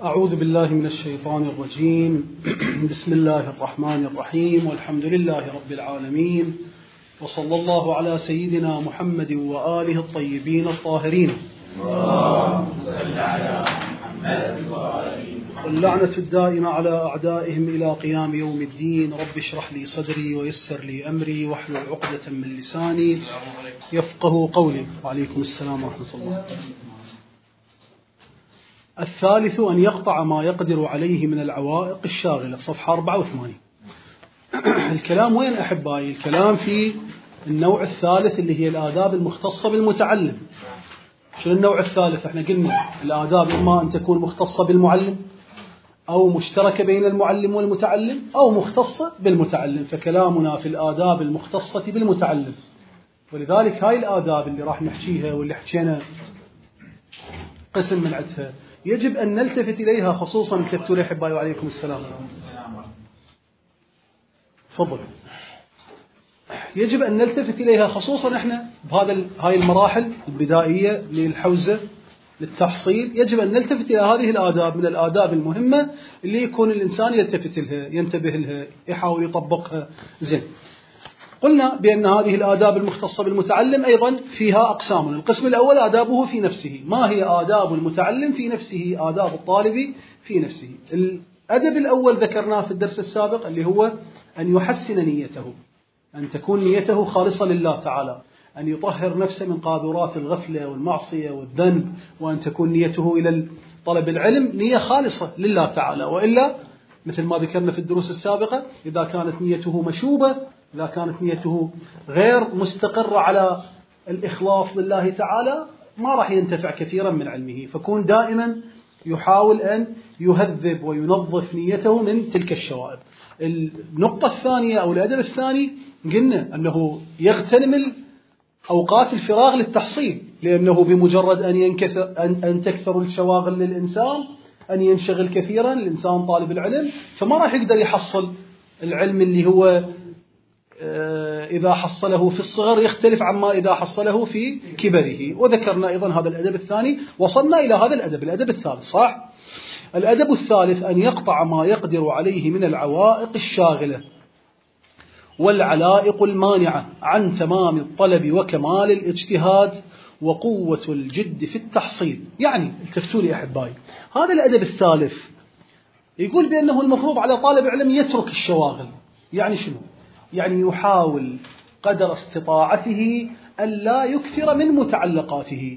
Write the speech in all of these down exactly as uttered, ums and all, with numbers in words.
أعوذ بالله من الشيطان الرجيم. بسم الله الرحمن الرحيم، والحمد لله رب العالمين، وصلى الله على سيدنا محمد وآله الطيبين الطاهرين، واللعنة الدائمة على أعدائهم إلى قيام يوم الدين. رب اشرح لي صدري ويسر لي أمري واحلل عقدة من لساني يفقه قولي. وعليكم السلام ورحمة الله. الثالث أن يقطع ما يقدر عليه من العوائق الشاغلة، صفحة أربعة وثمانين. الكلام وين أحبائي؟ الكلام في النوع الثالث اللي هي الآداب المختصة بالمتعلم. شنو النوع الثالث؟ احنا قلنا الآداب إما أن تكون مختصة بالمعلم، أو مشتركة بين المعلم والمتعلم، أو مختصة بالمتعلم. فكلامنا في الآداب المختصة بالمتعلم، ولذلك هاي الآداب اللي راح نحكيها واللي حكينا قسم من عدها يجب أن نلتفت إليها، خصوصا التفتوا لي أحبائي. وعليكم السلام. تفضل. يجب أن نلتفت إليها خصوصا إحنا بهذا هاي المراحل البدائية للحوزة للتحصيل. يجب أن نلتفت إلى هذه الآداب، من الآداب المهمة اللي يكون الإنسان يلتفت لها، ينتبه لها، يحاول يطبقها. زين، قلنا بأن هذه الآداب المختصة بالمتعلم أيضا فيها أقسام. القسم الأول آدابه في نفسه. ما هي آداب المتعلم في نفسه؟ آداب الطالب في نفسه. الأدب الأول ذكرناه في الدرس السابق، اللي هو أن يحسن نيته، أن تكون نيته خالصة لله تعالى، أن يطهر نفسه من قاذورات الغفلة والمعصية والذنب، وأن تكون نيته إلى طلب العلم نية خالصة لله تعالى. وإلا مثل ما ذكرنا في الدروس السابقة، إذا كانت نيته مشوبة، إذا كانت نيته غير مستقرة على الإخلاص لله تعالى، ما راح ينتفع كثيرا من علمه. فكون دائما يحاول أن يهذب وينظف نيته من تلك الشوائب. النقطة الثانية أو الأدب الثاني قلنا أنه يغتنم أوقات الفراغ للتحصيل، لأنه بمجرد أن, ينكثر أن, أن تكثر الشواغل للإنسان، أن ينشغل كثيرا الإنسان طالب العلم، فما راح يقدر يحصل العلم اللي هو إذا حصله في الصغر يختلف عما إذا حصله في كبره. وذكرنا أيضا هذا الأدب الثاني. وصلنا إلى هذا الأدب، الأدب الثالث، صح؟ الأدب الثالث أن يقطع ما يقدر عليه من العوائق الشاغلة والعلائق المانعة عن تمام الطلب وكمال الاجتهاد وقوة الجد في التحصيل. يعني التفتوا لي أحبائي، هذا الأدب الثالث يقول بأنه المفروض على طالب علم يترك الشواغل. يعني شنو؟ يعني يحاول قدر استطاعته أن لا يكثر من متعلقاته،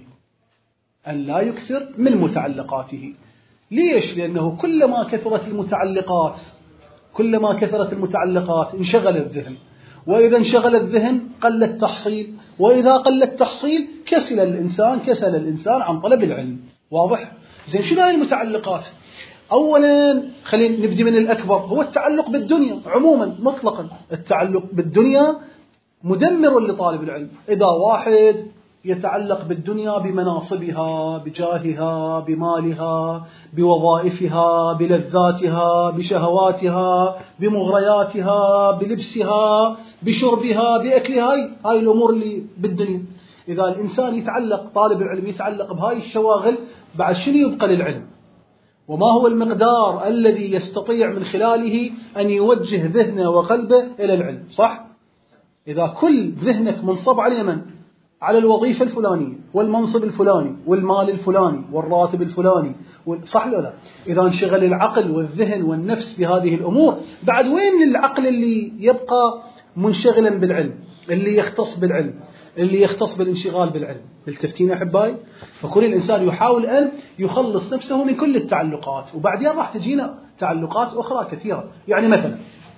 أن لا يكثر من متعلقاته. ليش؟ لأنه كلما كثرت المتعلقات كلما كثرت المتعلقات انشغل الذهن، وإذا انشغل الذهن قل التحصيل، وإذا قل التحصيل كسل الإنسان كسل الإنسان عن طلب العلم. واضح؟ زين، شنو هاي المتعلقات؟ أولا خلينا نبدي من الأكبر، هو التعلق بالدنيا عموما مطلقا. التعلق بالدنيا مدمر لطالب العلم. إذا واحد يتعلق بالدنيا بمناصبها، بجاهها، بمالها، بوظائفها، بلذاتها، بشهواتها، بمغرياتها، بلبسها، بشربها، بأكلها، هاي, هاي الأمور اللي بالدنيا. إذا الإنسان يتعلق، طالب العلم يتعلق بهاي الشواغل، بعد شنو يبقى للعلم؟ وما هو المقدار الذي يستطيع من خلاله أن يوجه ذهنه وقلبه إلى العلم؟ صح؟ إذا كل ذهنك منصب على اليمن، على الوظيفة الفلانية والمنصب الفلاني والمال الفلاني والراتب الفلاني، صح ولا لا؟ إذا انشغل العقل والذهن والنفس بهذه الأمور، بعد وين العقل اللي يبقى منشغلا بالعلم، اللي يختص بالعلم، اللي يختص بالانشغال بالعلم؟ التفتين أحبائي. فكل الإنسان يحاول أن يخلص نفسه من كل التعلقات، وبعدين راح تجينا تعلقات أخرى كثيرة. يعني مثلا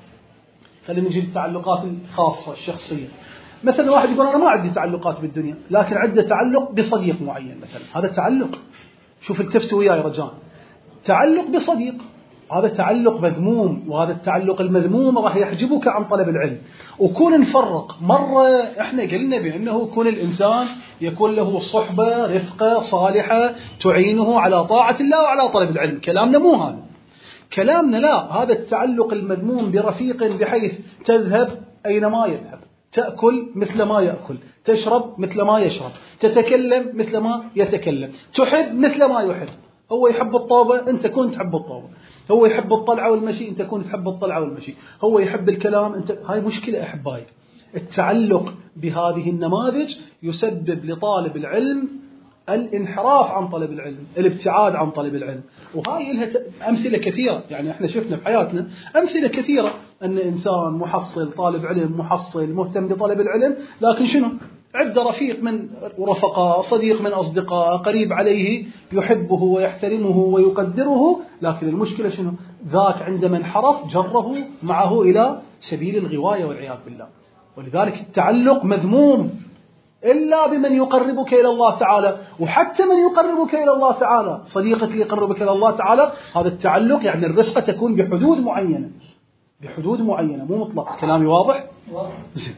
خلينا نجي التعلقات الخاصة الشخصية. مثلا واحد يقول أنا ما عندي تعلقات بالدنيا، لكن عنده تعلق بصديق معين مثلا. هذا تعلق، شوف التفتوا وياي رجاء، تعلق بصديق، هذا تعلق مذموم، وهذا التعلق المذموم راح يحجبك عن طلب العلم. وكون نفرق مرة، احنا قلنا بأنه كون الإنسان يكون له صحبة رفقة صالحة تعينه على طاعة الله وعلى طلب العلم. كلامنا مو هذا، كلامنا لا، هذا التعلق المذموم برفيق بحيث تذهب أينما يذهب، تأكل مثل ما يأكل، تشرب مثل ما يشرب، تتكلم مثل ما يتكلم، تحب مثل ما يحب. هو يحب الطوبة أنت كنت تحب الطوبة، هو يحب الطلعة والمشي أنت كنت تحب الطلعة والمشي، هو يحب الكلام أنت. هاي مشكلة أحبائي. التعلق بهذه النماذج يسبب لطالب العلم الانحراف عن طلب العلم، الابتعاد عن طلب العلم. وهاي لها أمثلة كثيرة، يعني احنا شفنا في حياتنا أمثلة كثيرة أن إنسان محصل طالب علم محصل مهتم بطلب العلم، لكن شنو؟ عنده رفيق من رفقاء، صديق من أصدقاء، قريب عليه يحبه ويحترمه ويقدره، لكن المشكلة شنو؟ ذاك عندما انحرف جره معه إلى سبيل الغواية والعياذ بالله. ولذلك التعلق مذموم إلا بمن يقربك إلى الله تعالى، وحتى من يقربك إلى الله تعالى صديقك يقربك إلى الله تعالى، هذا التعلق يعني الرفقة تكون بحدود معينة، بحدود معينة مو مطلق. كلامي واضح؟ زين،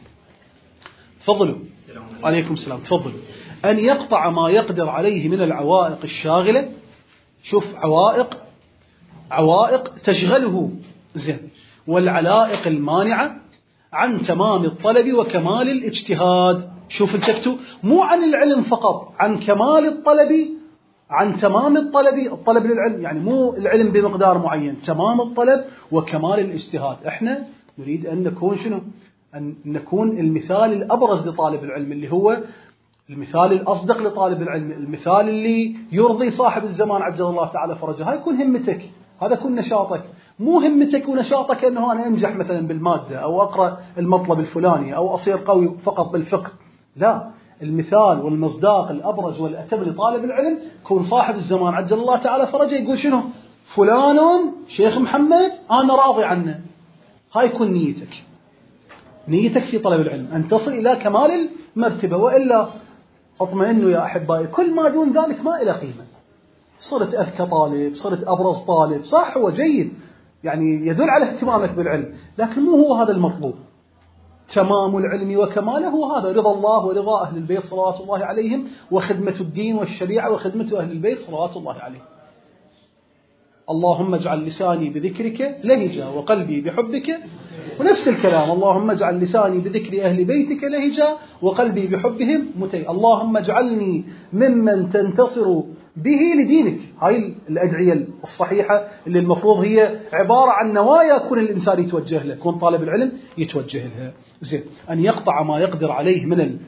تفضلوا. عليكم السلام. تفضلوا. أن يقطع ما يقدر عليه من العوائق الشاغلة. شوف، عوائق عوائق تشغله، زين، والعلائق المانعة عن تمام الطلب وكمال الاجتهاد. شوف التفتوا، مو عن العلم فقط، عن كمال الطلب، عن تمام الطلب. الطلب للعلم يعني مو العلم بمقدار معين، تمام الطلب وكمال الاجتهاد. احنا نريد أن نكون شنو؟ أن نكون المثال الأبرز لطالب العلم، اللي هو المثال الأصدق لطالب العلم، المثال اللي يرضي صاحب الزمان عجل الله تعالى فرجه. هاي يكون همتك، هذا يكون نشاطك. مو همتك ونشاطك أنه أنا أنجح مثلا بالمادة أو أقرأ المطلب الفلاني أو أصير قوي فقط بالفقه. لا، المثال والمصداق الأبرز والأتم لطالب العلم كون صاحب الزمان عجل الله تعالى فرجه يقول شنو؟ فلان شيخ محمد أنا راضي عنه. هاي يكون نيتك، نيتك في طلب العلم أن تصل إلى كمال المرتبة، وإلا اطمئنوا يا أحبائي، كل ما دون ذلك ما إلى قيمة. صرت أذكى طالب، صرت أبرز طالب، صح هو جيد، يعني يدل على اهتمامك بالعلم، لكن مو هو هذا المطلوب. تمام العلم وكماله هو هذا رضا الله ورضا أهل البيت صلوات الله عليهم، وخدمة الدين والشريعة وخدمة أهل البيت صلوات الله عليهم. اللهم اجعل لساني بذكرك لهجا وقلبي بحبك، ونفس الكلام اللهم اجعل لساني بذكر أهل بيتك لهجا وقلبي بحبهم متي. اللهم اجعلني ممن تنتصر به لدينك. هاي الأدعية الصحيحة اللي المفروض هي عبارة عن نوايا كل الإنسان يتوجه له، كون طالب العلم يتوجه لها. زين، أن يقطع ما يقدر عليه من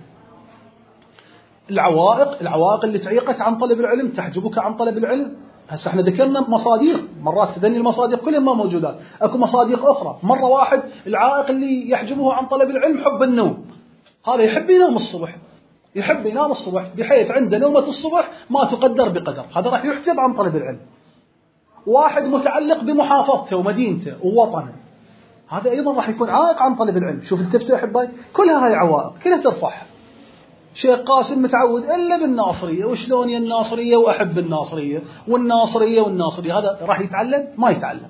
العوائق، العوائق اللي تعيقك عن طلب العلم، تحجبك عن طلب العلم. هسه احنا ذكرنا مصادر، مرات تدني المصادر كلها ما موجودات، اكو مصادر اخرى. مره واحد العائق اللي يحجبه عن طلب العلم حب النوم، هذا يحب ينام الصبح، يحب ينام الصبح بحيث عنده نومة الصبح ما تقدر بقدر، هذا راح يحجب عن طلب العلم. واحد متعلق بمحافظته ومدينته ووطنه، هذا ايضا راح يكون عائق عن طلب العلم. شوف التفتوا احبائي، كلها هاي عوائق كلها ترفعها. شيخ قاسم متعود إلا بالناصرية، وشلون يا الناصرية وأحب الناصرية والناصرية والناصرية، هذا راح يتعلم؟ ما يتعلم.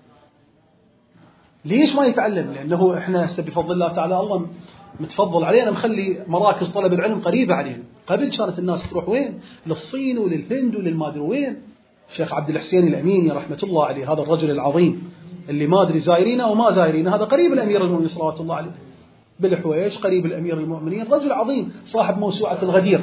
ليش ما يتعلم؟ لأنه إحنا هسه بفضل الله تعالى الله متفضل علينا مخلي مراكز طلب العلم قريبة علينا. قبل كانت الناس تروح وين؟ للصين وللهند وللمادري وين. الشيخ عبد الحسين الأميني رحمة الله عليه، هذا الرجل العظيم اللي ما أدري زايرينه أو ما زايرينه، هذا قريب الأمير المؤمنين صلوات الله عليه بالحويش، قريب الأمير المؤمنين، رجل عظيم صاحب موسوعة الغدير.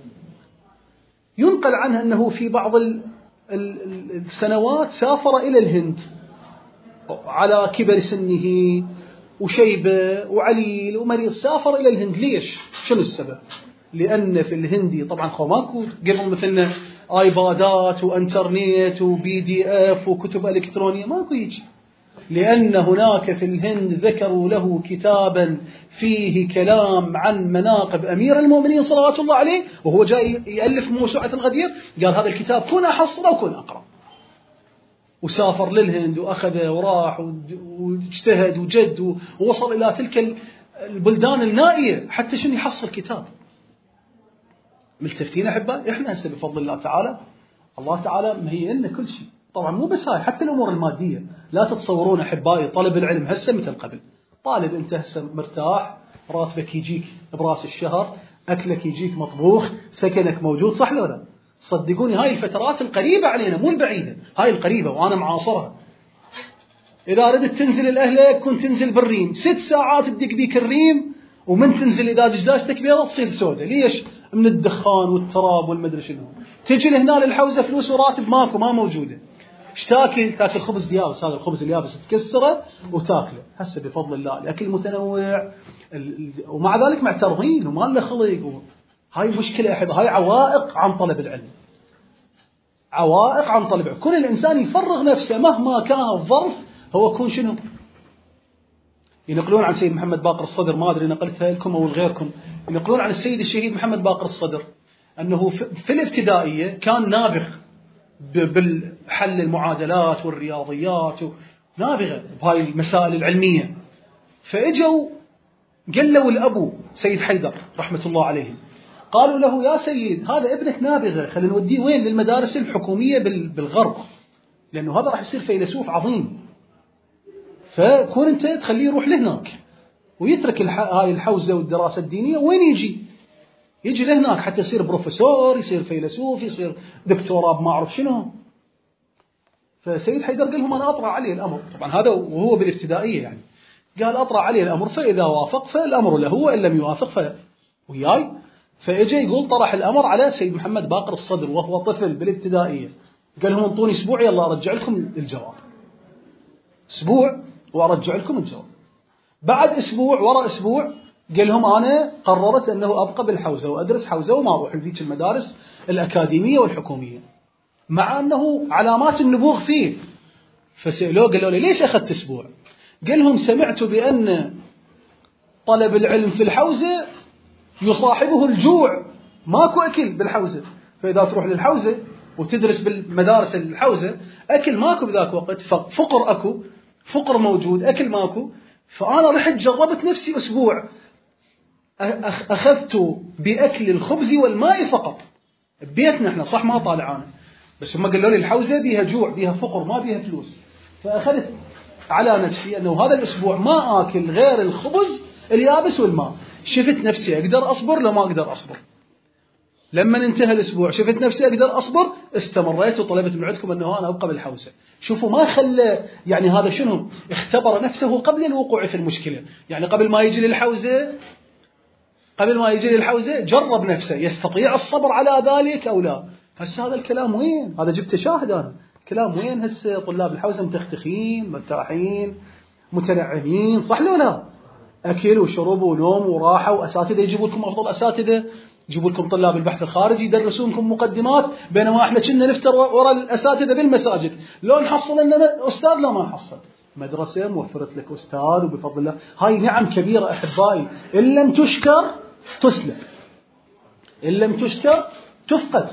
ينقل عنه أنه في بعض السنوات سافر إلى الهند على كبر سنه وشيبة وعليل ومريض، سافر إلى الهند. ليش؟ شنو السبب؟ لأن في الهندي طبعا خو ماكو قبل مثلنا آيبادات وانترنت وبي دي اف وكتب إلكترونية، ماكو يجي. لأن هناك في الهند ذكروا له كتابا فيه كلام عن مناقب أمير المؤمنين صلوات الله عليه، وهو جاي يألف موسوعة الغدير، قال هذا الكتاب كن أحصله وكن أقرأ. وسافر للهند وأخذه وراح واجتهد وجد ووصل إلى تلك البلدان النائية حتى شنو يحصل كتاب. ملتفتين أحباء، إحنا هسه بفضل الله تعالى، الله تعالى مهيئ لنا كل شيء. طبعا مو بس هاي، حتى الأمور المادية. لا تتصورون أحبائي طلب العلم هسه مثل قبل. طالب أنت هسه مرتاح، راتبك يجيك براس الشهر، أكلك يجيك مطبوخ، سكنك موجود، صح ولا لا؟ صدقوني هاي الفترات القريبة علينا مو البعيدة، هاي القريبة وأنا معاصرها. إذا ردت تنزل الأهلك كنت تنزل بالريم ست ساعات تدق بيك الريم، ومن تنزل إذا دجاجتك بيضة تصير سودة. ليش؟ من الدخان والتراب والمدري شنو. تجي لهنا للحوزة فلوس وراتب ماكو، ما موجودة. ايش تاكل؟ تاكل خبز يابس، هذا الخبز اليابس تكسره وتاكله. هسه بفضل الله الأكل متنوع، ومع ذلك معترضين وما له خلق. هاي مشكلة أحب، هاي عوائق عن طلب العلم، عوائق عن طلب العلم. كل الإنسان يفرغ نفسه مهما كان الظرف، هو يكون شنو؟ ينقلون عن سيد محمد باقر الصدر، ما أدري نقلتها لكم أو لغيركم، ينقلون عن السيد الشهيد محمد باقر الصدر أنه في الابتدائية كان نابغ بالحل المعادلات والرياضيات، نابغة بهاي المسائل العلمية. فإجوا قالوا الأبو سيد حيدر رحمة الله عليه، قالوا له يا سيد هذا ابنك نابغة، خلينا نوديه وين؟ للمدارس الحكومية بالغرب، لأنه هذا راح يصير فيلسوف عظيم، فكون أنت تخليه يروح لهناك ويترك هاي الحوزة والدراسة الدينية. وين يجي؟ يجي لهناك حتى يصير بروفيسور، يصير فيلسوف، يصير دكتوراه ما أعرف شنو. فسيد حيدر قال لهم أنا أطرح عليه الأمر، طبعا هذا وهو بالابتدائية يعني، قال أطرح عليه الأمر، فإذا وافق فالأمر له، وإن لم يوافق ف وياي. فإجا يقول طرح الأمر على سيد محمد باقر الصدر وهو طفل بالابتدائية، قال لهم انطوني أسبوع يلا أرجع لكم الجواب، أسبوع وأرجع لكم الجواب. بعد أسبوع وراء أسبوع قال لهم أنا قررت أنه أبقى بالحوزة وأدرس حوزة وما أروح لذيك المدارس الأكاديمية والحكومية، مع أنه علامات النبوغ فيه. فسألوه قالوا لي ليش أخذت أسبوع؟ قال لهم سمعت بأن طلب العلم في الحوزة يصاحبه الجوع، ماكو أكل بالحوزة، فإذا تروح للحوزة وتدرس بالمدارس الحوزة أكل ماكو بذاك وقت، فقر أكو، فقر موجود، أكل ماكو. فأنا رحت جربت نفسي أسبوع، أخذت بأكل الخبز والماء فقط. ببيتنا احنا صح ما طالعانا، بس هم قالوا لي الحوزة بيها جوع، بيها فقر، ما بيها فلوس. فأخذت على نفسي أنه هذا الأسبوع ما آكل غير الخبز اليابس والماء. شفت نفسي أقدر أصبر لو ما أقدر أصبر. لما انتهى الأسبوع شفت نفسي أقدر أصبر، استمريت وطلبت من عندكم أنه أنا أبقى بالحوزة. شوفوا ما خلى يعني هذا شنو، اختبر نفسه قبل الوقوع في المشكلة. يعني قبل ما يجي للحوزة قبل ما يجي للحوزة جرب نفسه، يستطيع الصبر على ذلك أو لا. هسه هذا الكلام وين؟ هذا جبت شاهد أنا، كلام وين؟ هسه طلاب الحوزة متختخين مرتاحين متنعمين، صح لو لا؟ أكل وشرب ونوم وراحة، وأساتذة يجيبوا لكم أفضل أساتذة، يجيبوا لكم طلاب البحث الخارجي يدرسون لكم مقدمات، بينما احنا كنا نفتر وراء الأساتذة بالمساجد. لو نحصل لنا أستاذ لا ما نحصل. مدرسة موفرت لك أستاذ وبفضل الله. هاي نعم كبيرة أحبائي، إن لم تشكر تسلب، إن لم تشكر تفقد.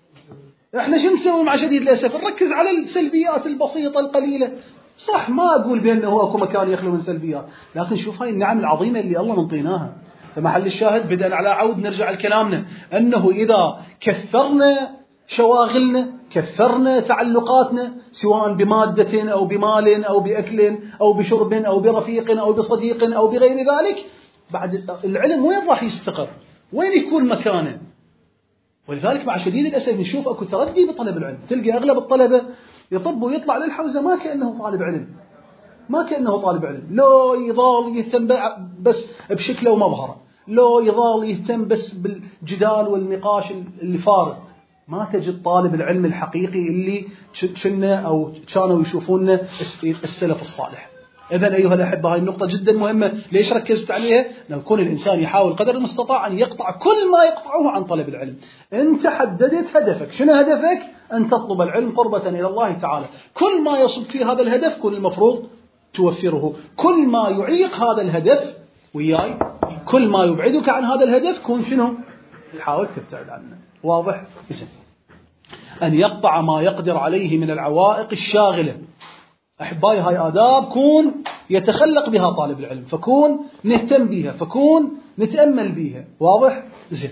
احنا شو نسوي مع شديد الأسف؟ نركز على السلبيات البسيطة القليلة. صح ما أقول بأنه أكو مكان يخلو من سلبيات، لكن شوف هاي النعم العظيمة اللي الله منطيناها. فمحل الشاهد بدأنا على عود نرجع لكلامنا، أنه إذا كثرنا شواغلنا، كثرنا تعلقاتنا سواء بمادة أو بمال أو بأكل أو بشرب أو برفيق أو بصديق أو بغير ذلك، بعد العلم وين راح يستقر؟ وين يكون مكانه؟ ولذلك مع شديد الأسف نشوف أكو تردي بطلب العلم. تلقى أغلب الطلبة يطب ويطلع للحوزة ما كأنه طالب علم، ما كأنه طالب علم، لو يظل يهتم بس بشكله ومظهره، لو يظل يهتم بس بالجدال والنقاش اللي فارغ. ما تجد طالب العلم الحقيقي اللي كنا أو كانوا يشوفوننا السلف الصالح. إذن أيها الأحبة هاي النقطة جدا مهمة. ليش ركزت عليها؟ لأن يكون الإنسان يحاول قدر المستطاع أن يقطع كل ما يقطعه عن طلب العلم. أنت حددت هدفك، شنو هدفك؟ أن تطلب العلم قربة إلى الله تعالى. كل ما يصب في هذا الهدف كل المفروض توفره، كل ما يعيق هذا الهدف وياي، كل ما يبعدك عن هذا الهدف كون شنو؟ حاول تبتعد عنه. واضح؟ إذن أن يقطع ما يقدر عليه من العوائق الشاغلة. أحبائي هاي آداب كون يتخلق بها طالب العلم، فكون نهتم بها، فكون نتأمل بها. واضح؟ زين.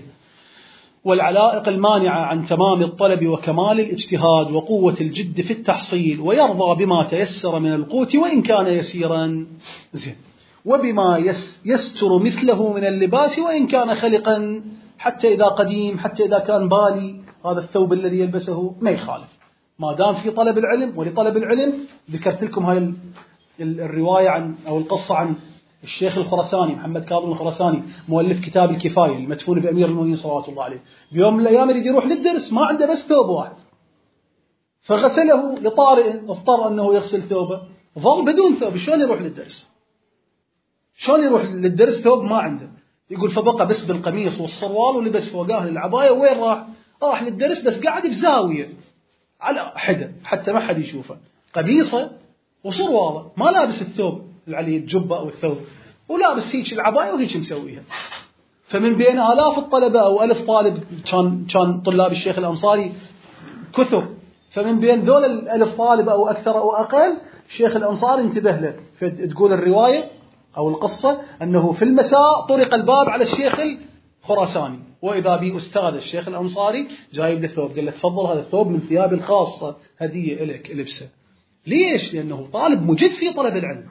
والعلائق المانعة عن تمام الطلب وكمال الاجتهاد وقوة الجد في التحصيل، ويرضى بما تيسر من القوت وإن كان يسيرا. زين. وبما يستر مثله من اللباس وإن كان خلقا، حتى إذا قديم، حتى إذا كان بالي، هذا الثوب الذي يلبسه ما يخالف، ما دام في طلب العلم. ولطلب العلم ذكرت لكم هاي الرواية عن أو القصة عن الشيخ الخراساني محمد كاظم الخراساني مؤلف كتاب الكفاية المدفون بأمير المؤمنين صلوات الله عليه، بيوم من الأيام يريد يروح للدرس ما عنده بس ثوب واحد، فغسله لطارئ اضطر أنه يغسل ثوبه، ظل بدون ثوب، شلون يروح للدرس؟ شلون يروح للدرس ثوب ما عنده؟ يقول فبقى بس بالقميص والسروال ولبس فوقاه العباية. وين راح؟ راح للدرس بس قاعد في زاوية على حدة حتى ما حد يشوفه، قميصه وسرواله، ما لابس الثوب اللي عليه الجبة أو الثوب، ولابس هيك العباية وهيك مسويها. فمن بين آلاف الطلبة أو ألف طالب كان كان طلاب الشيخ الأنصاري كثر، فمن بين ذول الألف طالب أو أكثر أو أقل الشيخ الأنصاري انتبه له. فتقول الرواية أو القصة أنه في المساء طرق الباب على الشيخ الخراساني، وإذا بي أستاذ الشيخ الأنصاري جايب له ثوب، قال له تفضل هذا الثوب من ثيابي الخاصة هدية لك البسه. ليش؟ لأنه طالب مجد في طلب العلم.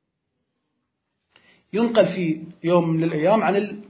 ينقل في يوم من الأيام عن ال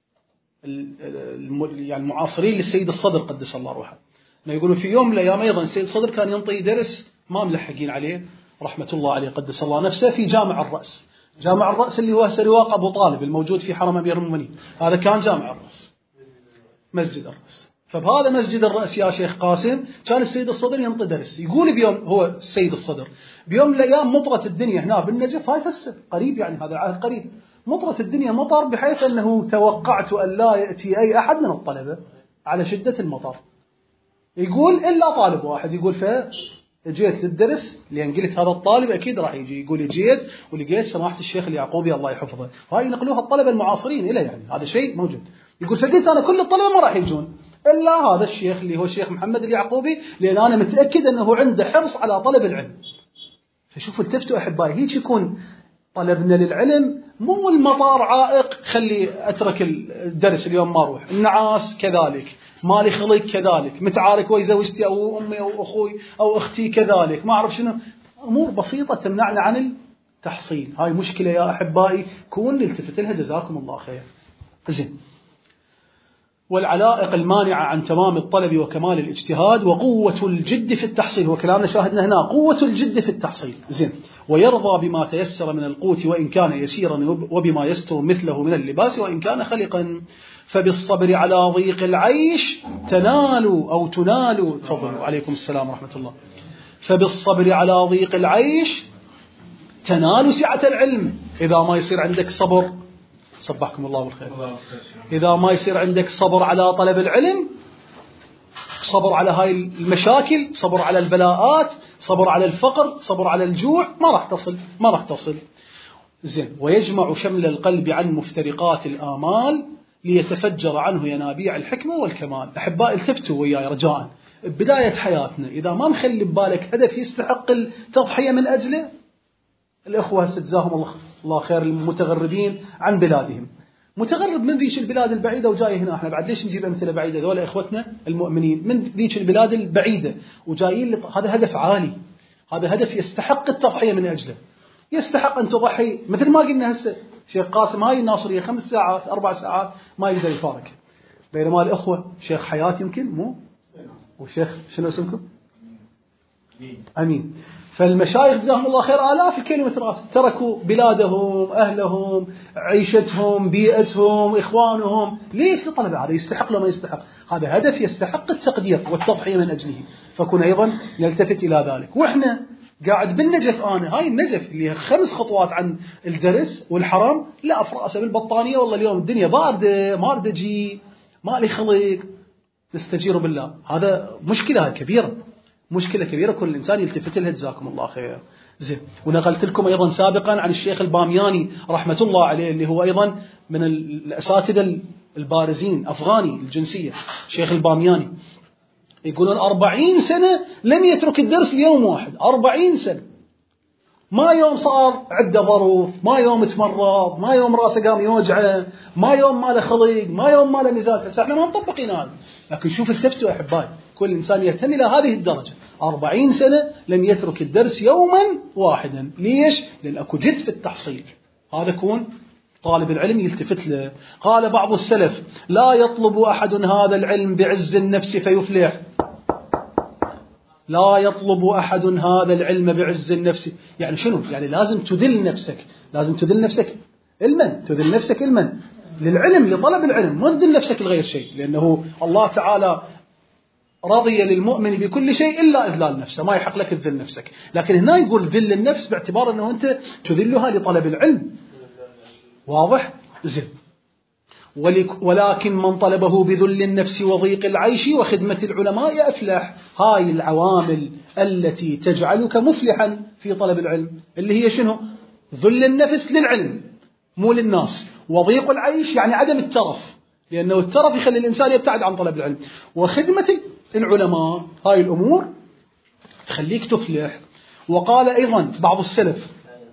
يعني المعاصرين للسيد الصدر قدس الله روحه، يقولون في يوم من الأيام أيضا السيد الصدر كان ينطي درس ما ملحقين عليه رحمة الله عليه قدس الله نفسه في جامع الرأس. جامع الرأس اللي هو سرواق أبو طالب الموجود في حرم أمير المؤمنين، هذا كان جامع الرأس، مسجد الرأس. فبهذا مسجد الرأس يا شيخ قاسم كان السيد الصدر ينطي درس. يقول بيوم هو السيد الصدر بيوم من الأيام مطرت الدنيا هنا بالنجف، هاي هسه قريب يعني هذا عهد قريب، مطرت الدنيا مطر بحيث أنه توقعت أن لا يأتي أي أحد من الطلبة على شدة المطر. يقول إلا طالب واحد، يقول فجيت للدرس لأن قلت هذا الطالب أكيد راح يجي. يقول جيت ولقيت سماحة الشيخ اليعقوبي الله يحفظه، هاي نقلوها الطلبة المعاصرين إلى يعني هذا شيء موجود. يقول فقلت أنا كل الطلبة ما راح يجون إلا هذا الشيخ اللي هو الشيخ محمد اليعقوبي، لأن أنا متأكد أنه عنده حرص على طلب العلم. فشوفوا التفتوا أحبائي، هيك يكون طلبنا للعلم، مو المطار عائق خلي أترك الدرس اليوم ما أروح، النعاس كذلك، مالي خلق كذلك، متعارك ويا زوجتي أو أمي أو أخوي أو أختي كذلك، ما أعرف شنو، أمور بسيطة تمنعنا عن التحصيل. هاي مشكلة يا أحبائي كون نلتفت لها جزاكم الله خير. زين. والعلائق المانعة عن تمام الطلب وكمال الاجتهاد وقوة الجد في التحصيل، وكلامنا شاهدنا هنا قوة الجد في التحصيل. زين. ويرضى بما تيسر من القوت وإن كان يسيرا، وبما يستر مثله من اللباس وإن كان خلقا. فبالصبر على ضيق العيش تنال أو تنال. تفضلوا. عليكم السلام ورحمة الله. فبالصبر على ضيق العيش تنال سعة العلم. إذا ما يصير عندك صبر، صبحكم الله بالخير، إذا ما يصير عندك صبر على طلب العلم، صبر على هاي المشاكل، صبر على البلاءات، صبر على الفقر، صبر على الجوع، ما راح تصل ما راح تصل. زين. ويجمع شمل القلب عن مفترقات الآمال ليتفجر عنه ينابيع الحكمة والكمال. أحبائي التفتوا وياي رجاء، بداية حياتنا إذا ما مخلي ببالك هدف يستحق التضحية من أجله، الأخوة هسه جزاهم الله خير المتغربين عن بلادهم، متغرب من ذيك البلاد البعيدة وجاي هنا، احنا بعد ليش نجيب أمثلة بعيدة؟ ذولا إخوتنا المؤمنين من ذيك البلاد البعيدة وجايين، هذا هدف عالي، هذا هدف يستحق التضحية من أجله، يستحق أن تضحي. مثل ما قلنا هسه شيخ قاسم هاي الناصرية خمس ساعات أربع ساعات ما يقدر يفارق، بينما الأخوة شيخ حياة يمكن مو، وشيخ شنو اسمكم؟ أمين. فالمشايخ جزاهم الله خير آلاف الكيلومترات تركوا بلادهم، أهلهم، عيشتهم، بيئتهم، إخوانهم، ليش لطلب هذا؟ يستحق لما يستحق، هذا هدف يستحق التقدير والتضحية من أجله، فكون أيضا نلتفت إلى ذلك. وإحنا قاعد بالنجف، أنا هاي النجف اللي خمس خطوات عن الدرس والحرم، لا أفرأسه بالبطانية، والله اليوم الدنيا باردة ما أريد أجي، ما لي خلق، نستجير بالله. هذا مشكلة كبيرة، مشكلة كبيرة كل إنسان يلتفت لها جزاكم الله خير. زين. ونقلت لكم أيضا سابقا عن الشيخ البامياني رحمة الله عليه، اللي هو أيضا من الأساتذة البارزين، أفغاني الجنسية، الشيخ البامياني، يقولون أربعين سنة لم يترك الدرس ليوم واحد، أربعين سنة، ما يوم صار عنده ظروف، ما يوم تمرض، ما يوم راسه قام يوجعه، ما يوم ما له خلق، ما يوم ما له مزاج. هسه احنا ما مطبقين هذا، لكن شوف التفتوا أحبائي، كل إنسان يهتم إلى هذه الدرجة، أربعين سنة لم يترك الدرس يوما واحدا. ليش؟ لأن أكو جد في التحصيل، هذا كون طالب العلم يلتفت له. قال بعض السلف: لا يطلب أحد هذا العلم بعز النفس فيفلح. لا يطلب أحد هذا العلم بعز النفس، يعني شنو؟ يعني لازم تذل نفسك، لازم تذل نفسك المن، تذل نفسك المن للعلم، لطلب العلم، ما تذل نفسك لغير شيء، لأنه الله تعالى رضي للمؤمن بكل شيء إلا إذلال نفسه، ما يحق لك تذل نفسك. لكن هنا يقول ذل النفس باعتبار أنه أنت تذلها لطلب العلم. واضح؟ زين. ولكن من طلبه بذل النفس وضيق العيش وخدمة العلماء أفلح. هاي العوامل التي تجعلك مفلحا في طلب العلم، اللي هي شنو؟ ذل النفس للعلم مو للناس، وضيق العيش يعني عدم الترف، لأنه الترف يخلي الإنسان يبتعد عن طلب العلم، وخدمة العلماء، هاي الأمور تخليك تفلح. وقال أيضا بعض السلف: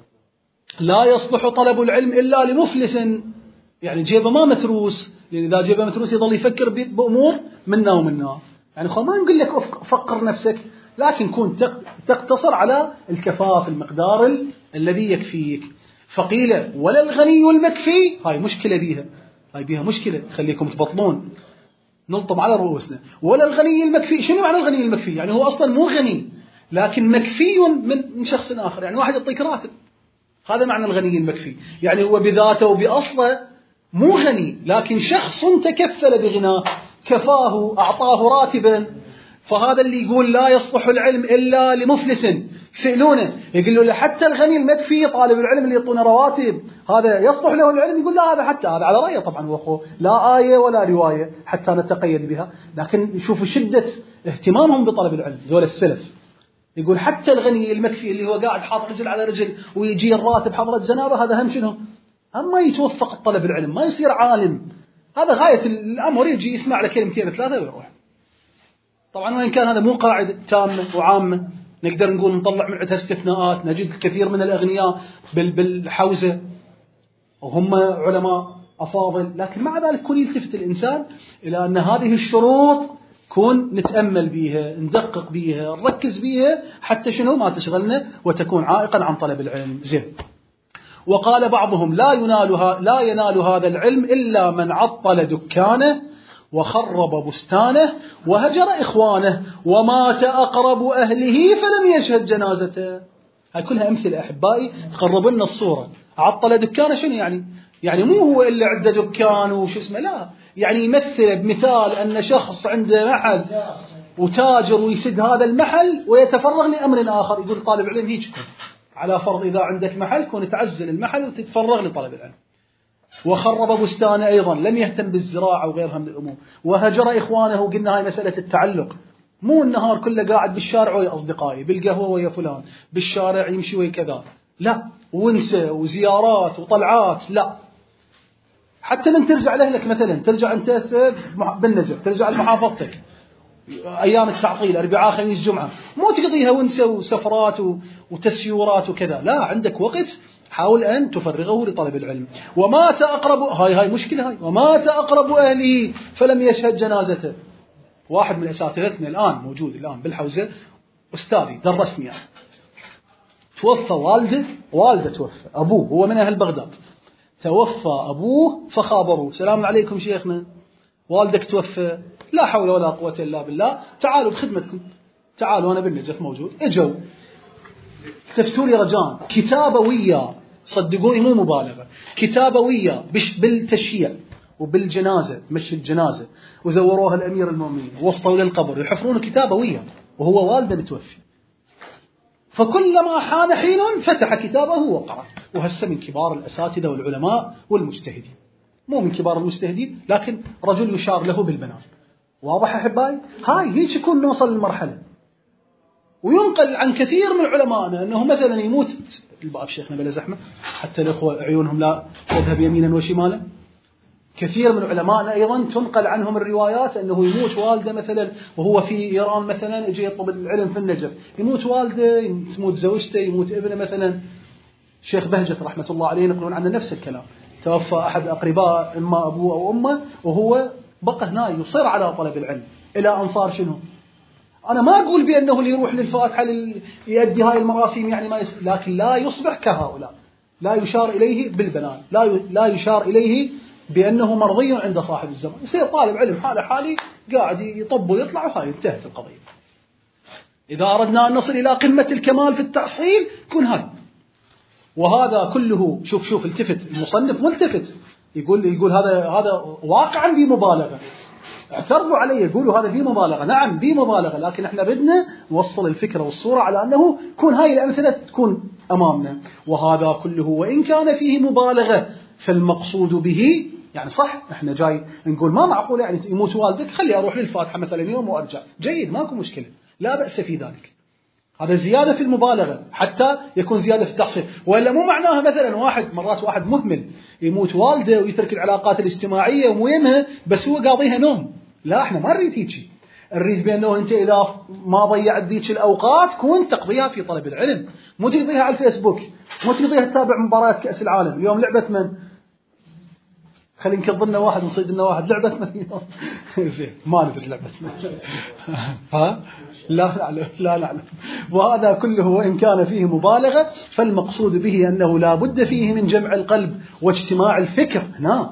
لا يصلح طلب العلم إلا لمفلس، يعني جيبه ما متروس، لأن إذا جيبه متروس يظل يفكر بأمور منا ومنا. يعني خو ما نقول لك فقر نفسك، لكن كن تقتصر على الكفاف، المقدار الذي يكفيك. فقيل: ولا الغني المكفي. هاي مشكلة بيها، هاي بيها مشكلة تخليكم تبطلون نلطم على رؤوسنا. ولا الغني المكفي. شنو معنى الغني المكفي؟ يعني هو أصلا مو غني، لكن مكفي من شخص آخر، يعني واحد يعطيك راتب، هذا معنى الغني المكفي. يعني هو بذاته وبأصله مو غني، لكن شخص تكفل بغناه، كفاه، أعطاه راتبا. فهذا اللي يقول لا يصلح العلم إلا لمفلس. يسألونه يقول له: حتى الغني المكفي طالب العلم اللي يعطونه رواتب هذا يصلح له العلم؟ يقول: لا، هذا حتى هذا على رأيه طبعا، هو لا آية ولا رواية حتى نتقيد بها. لكن شوفوا شدة اهتمامهم بطلب العلم ذول السلف. يقول حتى الغني المكفي اللي هو قاعد حاط رجل على رجل ويجي الراتب حضرة جنابه، هذا هم شنو؟ هم ما يتوفق طلب العلم، ما يصير عالم. هذا غاية الأمر، يجي يسمع له كلمتين ثلاثة ويروح. طبعا وإن كان هذا مو قاعدة تامة وعامة، نقدر نقول نطلع من عدها استثناءات. نجد الكثير من الأغنياء بالحوزة وهم علماء أفاضل، لكن مع ذلك كون يلتفت الإنسان إلى أن هذه الشروط كون نتأمل بيها، ندقق بيها، نركز بيها، حتى شنو ما تشغلنا وتكون عائقا عن طلب العلم. زين. وقال بعضهم: لا ينالها لا ينال هذا العلم إلا من عطل دكانه وخرب بستانه وهجر إخوانه ومات أقرب أهله فلم يشهد جنازته. هاي كلها أمثلة أحبائي تقرب لنا الصورة. عطل دكانه شنو يعني؟ يعني مو هو إلا عنده دكان وش اسمه، لا، يعني يمثل بمثال أن شخص عنده محل وتاجر ويسد هذا المحل ويتفرغ لأمر آخر. يقول طالب علم هيك كن، على فرض إذا عندك محل كون تعزل المحل وتتفرغ لطلب العلم. وخرب بستانه أيضا، لم يهتم بالزراعة وغيرها من الأمور. وهجر إخوانه، قلنا هاي مسألة التعلق، مو النهار كله قاعد بالشارع ويا أصدقائي، بالقهوة ويا فلان، بالشارع يمشي ويا كذا، لا، ونسى وزيارات وطلعات، لا. حتى من ترجع لأهلك مثلا، ترجع أنت بالنجف، ترجع لمحافظتك أيام التعطيل، أربعاء خميس جمعة، مو تقضيها ونسى وسفرات وتسيورات وكذا، لا، عندك وقت حاول أن تفرغه لطلب العلم. ومات أقرب، هاي هاي مشكلة هاي، ومات أقرب أهله فلم يشهد جنازته. واحد من أساتذتنا الآن موجود الآن بالحوزة، أستاذي درسني يعني. توفى والده، والده توفى، أبوه هو من أهل بغداد، توفى أبوه فخابروه: سلام عليكم شيخنا، والدك توفى، لا حول ولا قوة إلا بالله، تعالوا بخدمتكم، تعالوا أنا بالنجف موجود. إجوا تفتولي رجان كتابوية، صدقوني مو مبالغة، كتابوية بالتشييع وبالجنازة، مش الجنازة، وزوروها الأمير المؤمنين ووصلوا للقبر يحفرون كتابوية وهو والده متوفي. فكلما حان حين فتح كتابه وقرأ. وهسه من كبار الأساتذة والعلماء والمجتهدين، مو من كبار المجتهدين لكن رجل يشار له بالبنان. واضح أحبائي؟ هاي هيك يكون نوصل للمرحلة. وينقل عن كثير من علمائنا أنه مثلا يموت الباب شيخنا بلا زحمة حتى الأخوة عيونهم لا تذهب يمينا وشمالا. كثير من علمائنا أيضا تنقل عنهم الروايات أنه يموت والده مثلا وهو في إيران مثلا، يجي يطلب العلم في النجف، يموت والده، يموت زوجته، يموت ابنه مثلا. شيخ بهجت رحمة الله عليه ينقلون عنه نفس الكلام، توفى أحد أقرباء إما أبوه أو أمه وهو بقى هنا يصر على طلب العلم إلى أن صار شنو. أنا ما أقول بأنه اللي يروح للفاتحة يؤدي هاي المراسيم يعني ما يس... لكن لا يصبح كهؤلاء، لا يشار إليه بالبنان، لا ي... لا يشار إليه بأنه مرضي عند صاحب الزمان. يصير طالب علم حاله حالي قاعد يطب ويطلع وهاي انتهت القضية. إذا أردنا أن نصل إلى قمة الكمال في التحصيل كن هاي وهذا كله شوف شوف التفت المصنف ملتفت، يقول يقول هذا هذا واقعا بمبالغة. اعترضوا عليه يقولوا هذا فيه مبالغة، نعم فيه مبالغة، لكن احنا بدنا نوصل الفكرة والصورة على أنه تكون هاي الأمثلة تكون أمامنا. وهذا كله وإن كان فيه مبالغة فالمقصود به يعني صح، احنا جاي نقول ما معقول يعني يموت والدك خلي أروح للفاتحة مثلا يوم وأرجع، جيد ماكو مشكلة لا بأس في ذلك، هذا زيادة في المبالغة حتى يكون زيادة في التحصيل. وإلا مو معناها مثلا واحد مرات واحد مهمل يموت والده ويترك العلاقات الاجتماعية ومهمها بس هو قاضيها نوم، لا احنا ما نريد هيك، نريد بأنه أنت إذا ما ضيعت ذيك الأوقات كون تقضيها في طلب العلم، مو تقضيها على الفيسبوك، مو تقضيها تتابع مباريات كأس العالم. اليوم لعبة من؟ خلي نكض لنا واحد نصيد لنا واحد لعبة من زين ما ندري لعبة من ها لا نعلم لا نعلم. وهذا كله وإن كان فيه مبالغة فالمقصود به أنه لا بد فيه من جمع القلب واجتماع الفكر هنا.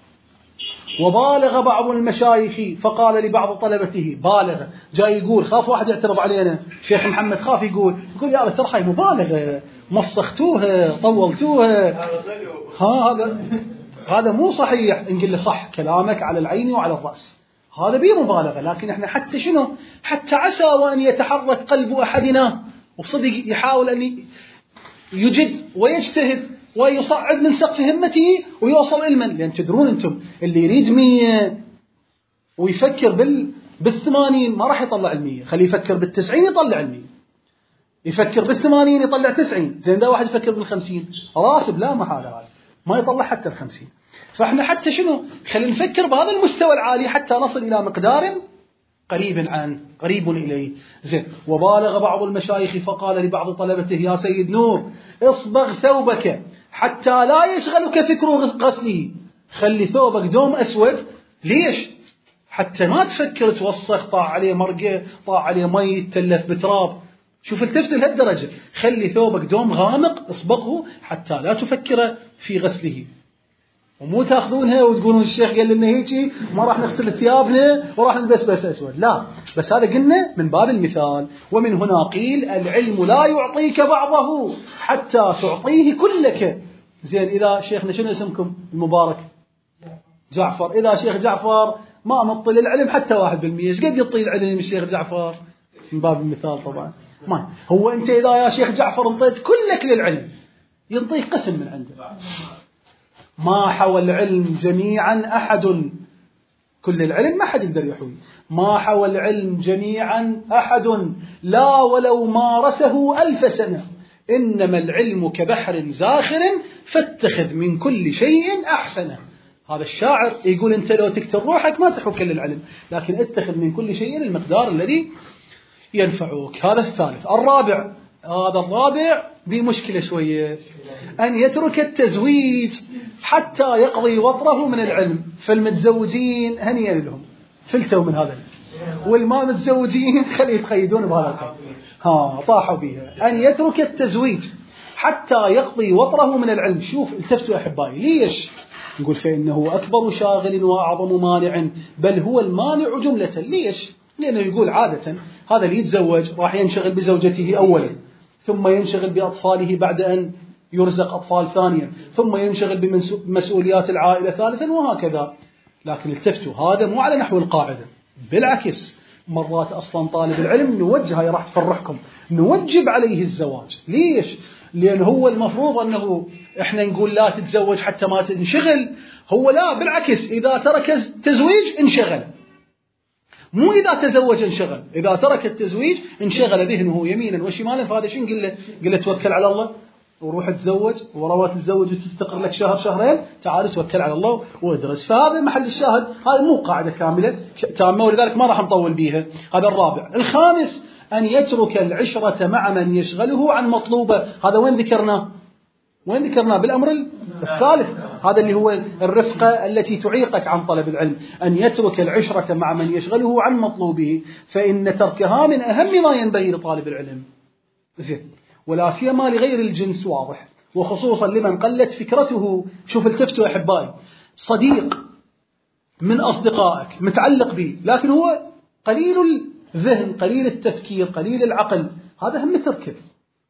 وبالغ بعض المشايخ فقال لبعض طلبته، بالغ جاي يقول خاف واحد يعترض علينا شيخ محمد خاف يقول يقول يا ترى هاي مبالغة مسختوها طولتوها، ها هذا هذا مو صحيح. نقول له صح كلامك على العين وعلى الرأس، هذا بيه مبالغة، لكن احنا حتى شنو حتى عسى وأن يتحرك قلب أحدنا وصدق يحاول أن يجد ويجتهد ويصعد من سقف همته ويوصل علما. لأن تدرون أنتم اللي يريد مية ويفكر بال بالثمانين ما راح يطلع المية، خليه يفكر بالتسعين يطلع المية، يفكر بالثمانين يطلع تسعين، زين ده واحد يفكر بالخمسين راسب لا محالة هذا ما يطلع حتى الخمسين. فاحنا حتى شنو خلينا نفكر بهذا المستوى العالي حتى نصل إلى مقدار قريب عن قريب إليه. زين. وبالغ بعض المشايخ فقال لبعض طلبته يا سيد نور اصبغ ثوبك حتى لا يشغلك فكر غسله، خلي ثوبك دوم أسود، ليش؟ حتى ما تفكر توسخ طاع عليه مرقة طاع عليه مي تلف بتراب. شوف التفت لهالدرجة، خلي ثوبك دوم غامق اصبغه حتى لا تفكر في غسله. ومو تاخذونها وتقولون الشيخ قال لنا هيك ما راح نغسل ثيابنا وراح نلبس بس اسود، لا بس هذا قلنا من باب المثال. ومن هنا قيل العلم لا يعطيك بعضه حتى تعطيه كلك. زين اذا شيخنا شنو اسمكم المبارك؟ جعفر. اذا شيخ جعفر ما مطل العلم حتى واحد بالمية، ايش قد يطيل العلم الشيخ جعفر؟ من باب المثال طبعا. ما هو انت اذا يا شيخ جعفر انطيت كلك للعلم ينطيك قسم من عنده. ما حوى العلم جميعا أحد، كل العلم ما حد يقدر يحوي، ما حوى العلم جميعا أحد لا ولو مارسه ألف سنة، إنما العلم كبحر زاخر فاتخذ من كل شيء أحسنه. هذا الشاعر يقول أنت لو تكتر روحك ما تحوك كل العلم، لكن اتخذ من كل شيء المقدار الذي ينفعك. هذا الثالث. الرابع، هذا الرابع بمشكلة شوية، أن يترك التزويج حتى يقضي وطره من العلم. فالمتزوجين هنيا لهم فلتوا من هذا، والما متزوجين خلي يتقيدون بهذا القيد، ها طاحوا بها. أن يترك التزويج حتى يقضي وطره من العلم. شوف التفتوا أحبائي ليش؟ نقول فإنه أكبر شاغل وأعظم مانع، بل هو المانع جملة. ليش؟ لأنه يقول عادة هذا اللي يتزوج راح ينشغل بزوجته أولا، ثم ينشغل بأطفاله بعد أن يرزق أطفال ثانيا، ثم ينشغل بمسؤوليات العائلة ثالثا، وهكذا. لكن التفتوا هذا مو على نحو القاعدة، بالعكس مرات أصلا طالب العلم نوجه، هاي راح تفرحكم، نوجب عليه الزواج. ليش؟ لأن هو المفروض أنه إحنا نقول لا تتزوج حتى ما تنشغل، هو لا بالعكس إذا ترك التزويج انشغل، مو إذا تزوج انشغل. إذا ترك التزويج انشغل ذهنه يمينا وشمالا. فهذا شنو قل له؟ قل له توكل على الله وروح تتزوج، وروات تتزوج وتستقر لك شهر شهرين، تعال توكل على الله وادرس. فهذا محل الشاهد، هذا مو قاعدة كاملة تامة، ولذلك ما راح نطول بيها. هذا الرابع. الخامس أن يترك العشرة مع من يشغله عن مطلوبه. هذا وين ذكرناه؟ وين ذكرناه؟ بالأمر الثالث، هذا اللي هو الرفقة التي تعيقك عن طلب العلم. أن يترك العشرة مع من يشغله عن مطلوبه، فإن تركها من أهم ما ينبغي لطالب العلم. زين. ولا سيما لغير الجنس، واضح، وخصوصا لمن قلت فكرته. شوف التفتوا أحبائي، صديق من أصدقائك متعلق به لكن هو قليل الذهن قليل التفكير قليل العقل، هذا هم تركه.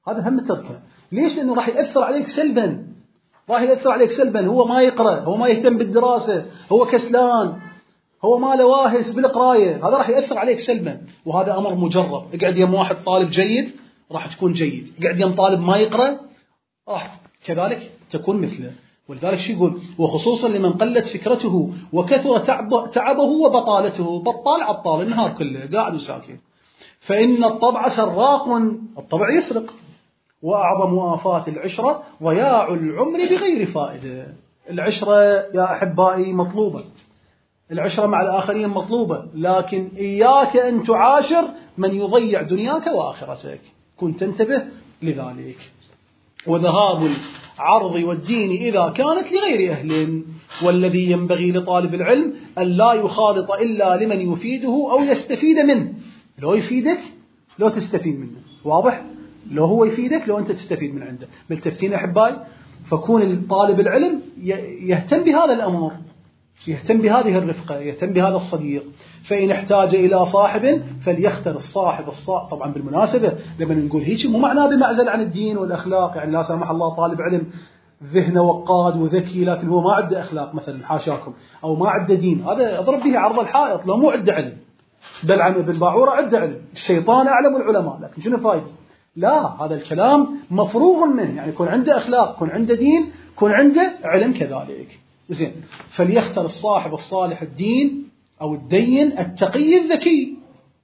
هذا هم تركه. ليش؟ لأنه راح يأثر عليك سلبا، راح يأثر عليك سلبا. هو ما يقرأ، هو ما يهتم بالدراسة، هو كسلان، هو ما له واهس بالقراية، هذا راح يأثر عليك سلبا. وهذا أمر مجرب. اقعد يم واحد طالب جيد راح تكون جيد، اقعد يم طالب ما يقرأ راح كذلك تكون مثله. ولذلك شو يقول؟ وخصوصا لمن قلت فكرته وكثر تعبه وبطالته. بطال عطال النهار كله قاعد وساكت. فإن الطبع سراق، الطبع يسرق. وأعظم آفات العشرة ضياع العمر بغير فائدة. العشرة يا أحبائي مطلوبة، العشرة مع الآخرين مطلوبة، لكن إياك أن تعاشر من يضيع دنياك وآخرتك. كن تنتبه لذلك. وذهاب العرض والدين إذا كانت لغير أهل. والذي ينبغي لطالب العلم أن لا يخالط إلا لمن يفيده أو يستفيد منه. لو يفيدك لو تستفيد منه، واضح؟ لو هو يفيدك لو أنت تستفيد من عنده. ملتفتين أحبائي؟ فكون طالب العلم يهتم بهذا الأمر، يهتم بهذه الرفقة، يهتم بهذا الصديق. فإن احتاج إلى صاحب فليختر الصاحب الصالح. طبعا بالمناسبة لما نقول هيك مو معناه بمعزل عن الدين والأخلاق، يعني لا سمح الله طالب علم ذهنه وقاد وذكي لكن هو ما عنده أخلاق مثلا، حاشاكم، أو ما عنده دين، هذا أضرب به عرض الحائط. لو مو عنده علم، بلعم ابن باعورة عنده علم، الشيطان أعلم العلماء، لكن شنو فايدة؟ لا، هذا الكلام مفروغ منه. يعني يكون عنده أخلاق، يكون عنده دين، يكون عنده علم كذلك. زين. فليختر الصاحب الصالح الدين أو الدين التقي الذكي،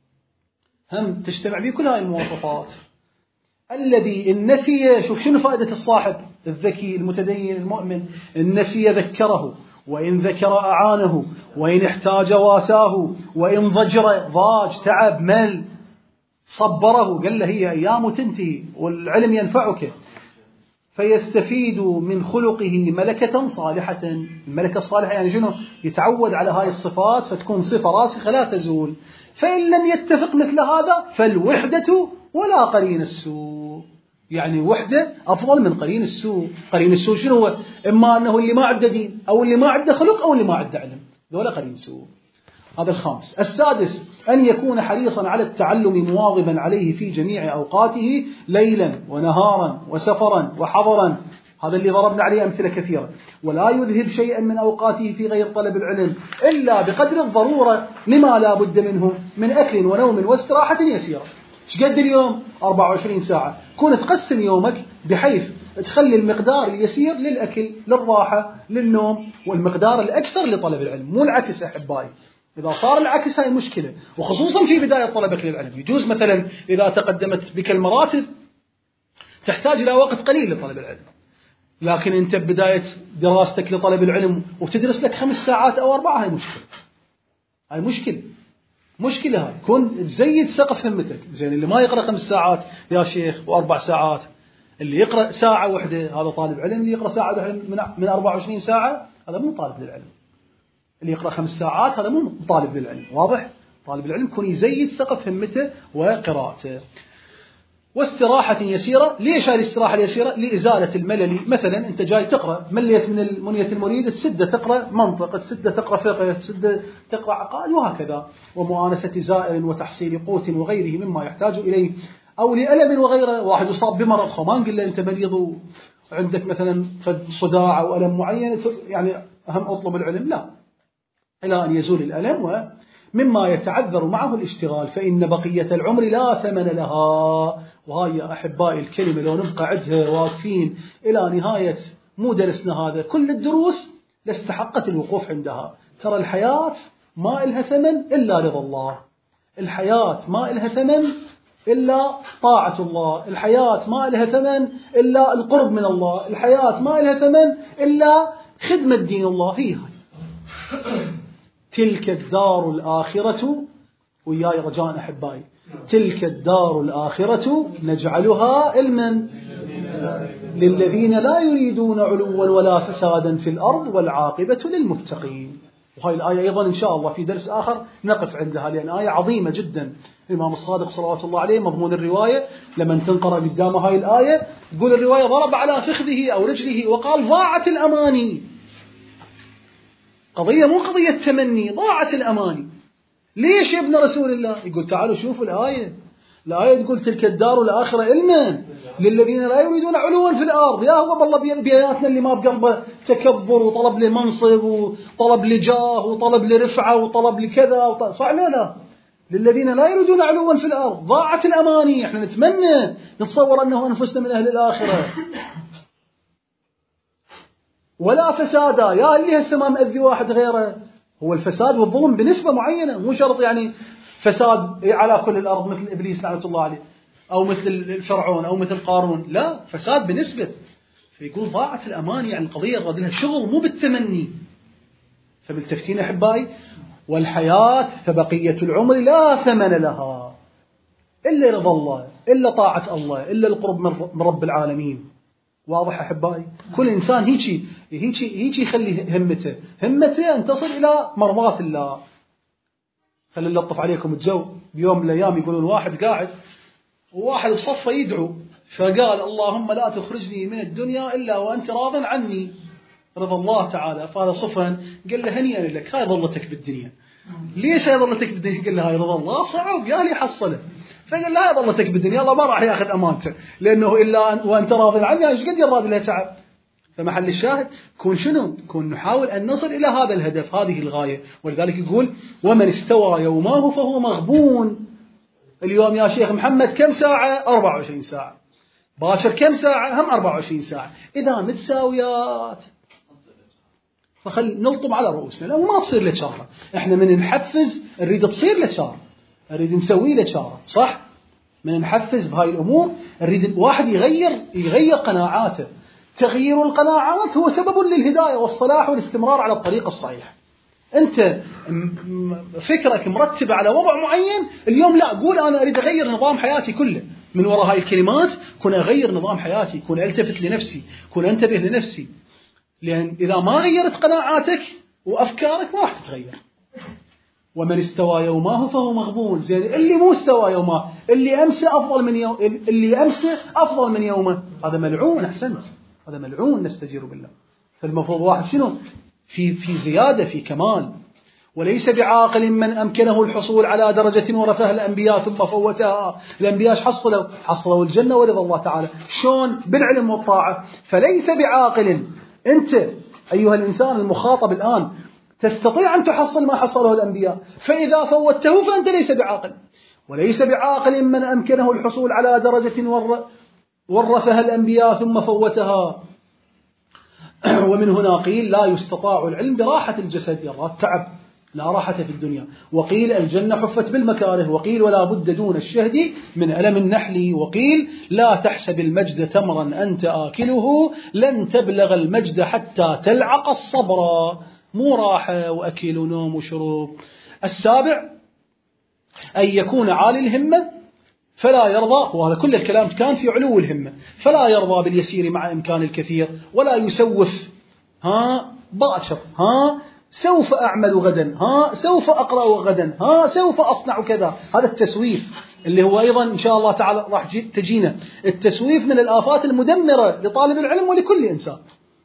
هم تجتمع به كل هاي المواصفات. الذي إن نسي، شوف شنو فائدة الصاحب الذكي المتدين المؤمن؟ إن نسي ذكره، وإن ذكر أعانه، وإن احتاج واساه، وإن ضجر ضاج تعب مل صبره. قال له هي أيام تنتهي والعلم ينفعك. فيستفيد من خلقه ملكة صالحة. الملكة الصالحة يعني شنو؟ يتعود على هاي الصفات فتكون صفة راسخة لا تزول. فإن لم يتفق مثل هذا فالوحدة ولا قرين السوء. يعني وحدة أفضل من قرين السوء. قرين السوء شنو هو؟ إما أنه اللي ما عنده دين، أو اللي ما عنده خلق، أو اللي ما عنده علم، ذولا قرين سوء. هذا الخامس. السادس أن يكون حريصا على التعلم مواظبا عليه في جميع أوقاته ليلا ونهارا وسفرا وحضرا. هذا اللي ضربنا عليه أمثلة كثيرة. ولا يذهب شيئا من أوقاته في غير طلب العلم إلا بقدر الضرورة لما لا بد منه من أكل ونوم واستراحة يسيرة. شقد اليوم؟ أربعة وعشرين ساعة. كون تقسم يومك بحيث تخلي المقدار اليسير للأكل، للراحة، للنوم، والمقدار الأكثر لطلب العلم. مو العكس أحبائي. إذا صار العكس هاي مشكلة، وخصوصا في بداية طلبك للعلم. يجوز مثلا إذا تقدمت بك المراتب تحتاج إلى وقت قليل لطلب العلم، لكن أنت بداية دراستك لطلب العلم وتدرس لك خمس ساعات أو أربعة، هاي مشكلة. هاي مشكلة مشكلة هاي. كون تزيد سقف همتك. زين، اللي ما يقرأ خمس ساعات يا شيخ وأربع ساعات، اللي يقرأ ساعة واحدة هذا طالب علم، اللي يقرأ ساعة واحدة من أربعة وعشرين ساعة هذا مو طالب للعلم. اللي يقرأ خمس ساعات هذا مو طالب للعلم. واضح؟ طالب العلم يكون يزيد سقف همته وقراءته. واستراحة يسيرة. ليش هذه الاستراحة اليسيرة؟ لإزالة الملل. مثلا أنت جاي تقرأ، مليت من منية المريد، تسد تقرأ منطق، تسد تقرأ فقه، تسد تقرأ عقائد، وهكذا. ومؤانسة زائر وتحصيل قوت وغيره مما يحتاج إليه، أو لألم وغيره. واحد يصاب بمرض، خو ما نقول له أنت مريض وعندك مثلا صداع أو ألم معين يعني أهم أطلب العلم، لا، إلى أن يزول الألم. ومما يتعذر معه الاشتغال، فإن بقية العمر لا ثمن لها. وهاي يا أحبائي الكلمة لو نبقى عدها واقفين إلى نهاية مو درسنا هذا كل الدروس لاستحقت الوقوف عندها. ترى الحياة ما إلها ثمن إلا رضا الله. الحياة ما إلها ثمن إلا طاعة الله. الحياة ما إلها ثمن إلا القرب من الله. الحياة ما إلها ثمن إلا خدمة دين الله. فيها تلك الدار الآخرة، وياي رجاء أحبائي، تلك الدار الآخرة نجعلها علما للذين لا يريدون علوا ولا فسادا في الأرض والعاقبة للمتقين. وهي الآية أيضا إن شاء الله في درس آخر نقف عندها، لأن آية عظيمة جدا. الإمام الصادق صلوات الله عليه مضمون الرواية لما تنقرأ قدامه هاي الآية تقول الرواية ضرب على فخذه أو رجله وقال ضاعت الأماني. قضية مو قضية تمني، ضاعت الأماني. ليش يا ابن رسول الله؟ يقول تعالوا شوفوا الآية. الآية تقول تلك الدار الآخرة علما للذين لا يريدون علوا في الأرض. يا هو بالله بياناتنا اللي ما بقلبه تكبر وطلب لمنصب وطلب لجاه وطلب لرفعة وطلب لكذا، صح لا لا؟ للذين لا يريدون علوا في الأرض. ضاعت الأماني. احنا نتمنى نتصور أنه أنفسنا من أهل الآخرة. ولا فسادا، يا اللي هسه ما مأذي واحد غيره. هو الفساد والظلم بنسبة معينة، مو شرط يعني فساد على كل الأرض مثل إبليس لعنة الله عليه أو مثل فرعون أو مثل قارون، لا، فساد بنسبة. فيقول ضاعت الأماني، يعني القضية راد لها شغل مو بالتمني. فبالتفتين أحبائي، والحياة فبقية العمر لا ثمن لها إلا رضا الله، إلا طاعة الله، إلا القرب من رب العالمين. واضح أحبائي؟ كل إنسان هيجي هيجي هيجي يخلي همته همته أن تصل إلى مرضات الله. خلي الله يلطف عليكم الجو. بيوم من الأيام يقولون واحد قاعد وواحد بصفه يدعو، فقال اللهم لا تخرجني من الدنيا إلا وأنت راض عني، رضا الله تعالى. فهذا صفا قال له هنيئا لك، هاي ظلتك بالدنيا. ليش هاي ظلتك بالدنيا؟ قال له هاي رضا الله صعب، يا لي حصله. فقال له هاي ظلتك بالدنيا، الله ما راح ياخذ أمانته، لأنه إلا وأنت راض عني، ايش قد يراد له تعب. فمحل الشاهد كون شنو؟ كون نحاول أن نصل إلى هذا الهدف، هذه الغاية. ولذلك يقول ومن استوى يوماه فهو مغبون. اليوم يا شيخ محمد كم ساعة؟ أربعة وعشرين ساعة. باكر كم ساعة؟ هم أربعة وعشرين ساعة. إذا متساويات فخل نلطم على رؤوسنا، لو ما تصير لشارة. احنا من نحفز نريد تصير لشارة، نريد نسوي لشارة، صح؟ من نحفز بهاي الأمور نريد واحد يغير يغير قناعاته. تغيير القناعات هو سبب للهداية والصلاح والاستمرار على الطريق الصحيح. أنت فكرك مرتبة على وضع معين، اليوم لا، قول أنا أريد أغير نظام حياتي كله. من وراء هاي الكلمات كن أغير نظام حياتي، كن ألتفت لنفسي، كن أنتبه لنفسي. لأن إذا ما غيرت قناعاتك وأفكارك ما راح تتغير. ومن استوى يوماه فهو مغبون. زين، اللي مو استوى يوماه، اللي أمس أفضل من يوم اللي أمس أفضل من يومه، هذا ملعون. أحسنت، هذا ملعون، نستجير بالله. فالمفروض واحد شنو؟ في في زيادة، في كمال. وليس بعاقل من أمكنه الحصول على درجة ورثها الأنبياء ثم فوتها. الأنبياء حصلوا حصلوا الجنة ورضا الله تعالى. شون؟ بالعلم والطاعة. فليس بعاقل. أنت أيها الإنسان المخاطب الآن تستطيع أن تحصل ما حصله الأنبياء، فإذا فوته فأنت ليس بعاقل. وليس بعاقل من أمكنه الحصول على درجة ورثها الأنبياء ثم فوتها. ومن هنا قيل لا يستطاع العلم براحة الجسد، يرى التعب، لا راحة في الدنيا. وقيل الجنة حفت بالمكاره. وقيل ولا بد دون الشهد من ألم النحل. وقيل لا تحسب المجد تمرا أنت آكله، لن تبلغ المجد حتى تلعق الصبر. مو راحة وأكل ونوم وشروب. السابع أن يكون عالي الهمة فلا يرضى، وهذا كل الكلام كان في علو الهمة، فلا يرضى باليسير مع إمكان الكثير، ولا يسوف. ها باكر، ها سوف أعمل غدا، ها سوف أقرأ غدا، ها سوف أصنع كذا. هذا التسويف اللي هو أيضا إن شاء الله تعالى راح تجينا. التسويف من الآفات المدمرة لطالب العلم ولكل إنسان.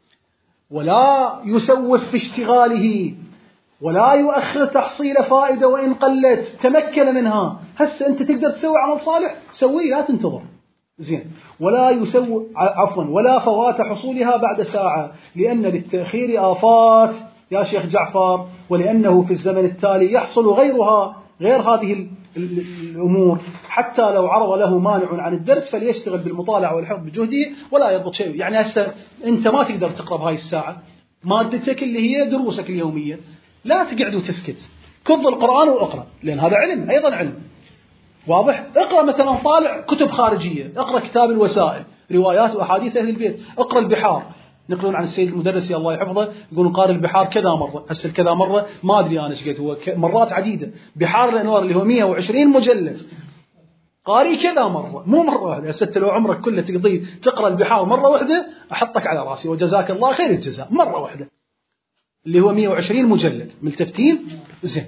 ولا يسوف في اشتغاله، ولا يؤخر تحصيل فائدة وإن قلت تمكن منها. هسه أنت تقدر تسوي عمل صالح، سويه، لا تنتظر. زين. ولا يسوي عفوا ولا فوات حصولها بعد ساعة، لأن للتأخير آفات يا شيخ جعفر، ولأنه في الزمن التالي يحصل غيرها، غير هذه الأمور. حتى لو عرض له مانع عن الدرس فليشتغل بالمطالعة والحفظ بجهده ولا يضبط شيء. يعني هسه أنت ما تقدر تقرأ بهاي الساعة، مادتك اللي هي دروسك اليومية، لا تقعد وتسكت، كض القرآن وأقرأ، لأن هذا علم، أيضا علم. واضح؟ اقرأ مثلا طالع كتب خارجية، اقرأ كتاب الوسائل، روايات وأحاديث أهل البيت، اقرأ البحار. نقلون عن السيد المدرسي الله يحفظه يقولون قارئ البحار كذا مرة. هسه كذا مرة ما أدري أنا ايش قد هو، مرات عديدة. بحار الأنوار اللي هو مئة وعشرين مجلد، قاري كذا مرة، مو مرة واحدة. هسه لو عمرك كله تقضي تقرأ البحار مرة واحدة أحطك على راسي وجزاك الله خير الجزاء. مرة واحدة اللي هو مئة وعشرين مجلد، ملتفتين؟ زين.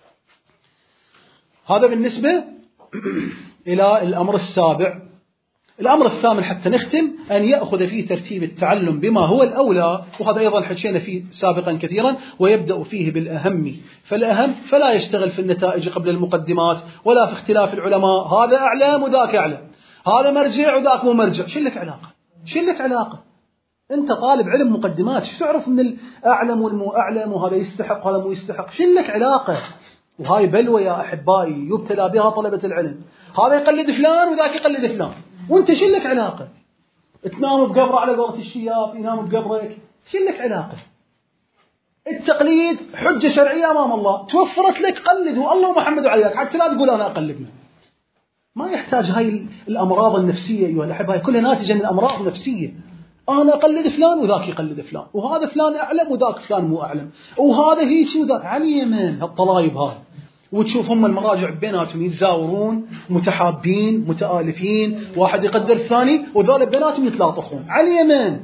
هذا بالنسبة إلى الأمر السابع. الأمر الثامن حتى نختم، أن يأخذ فيه ترتيب التعلم بما هو الأولى، وهذا أيضا حكينا فيه سابقا كثيرا، ويبدأ فيه بالأهم فالأهم، فلا يشتغل في النتائج قبل المقدمات ولا في اختلاف العلماء، هذا أعلم وذاك أعلم. هذا مرجع وذاك مو مرجع، شو لك علاقة؟ شو لك علاقة؟ أنت طالب علم مقدمات، شو تعرف من الأعلم والمو أعلم وهذا يستحق وهذا مو يستحق؟ شو لك علاقة؟ وهاي بلوى يا أحبائي يبتلى بها طلبة العلم، هذا يقلد فلان وذاك يقلد فلان، وأنت شو لك علاقة؟ تنام بقبره على قولة الشياب، ينام بقبرك، شو لك علاقة؟ التقليد حجة شرعية أمام الله، توفرت لك قلد والله محمد عليك، حتى لا تقول أنا أقلد منه. ما يحتاج هاي الأمراض النفسية أيها الأحبة، هاي كلها ناتجة من أمراض نفسية. أنا أقلد فلان وذاك يقلد فلان، وهذا فلان أعلم وذاك فلان مو أعلم، وهذا هيك وذاك على يمين هالطلايب هاي. وتشوف هم المراجع بيناتهم يتزاورون متحابين متآلفين، واحد يقدر الثاني وذول بيناتهم يتلاطخون على اليمين.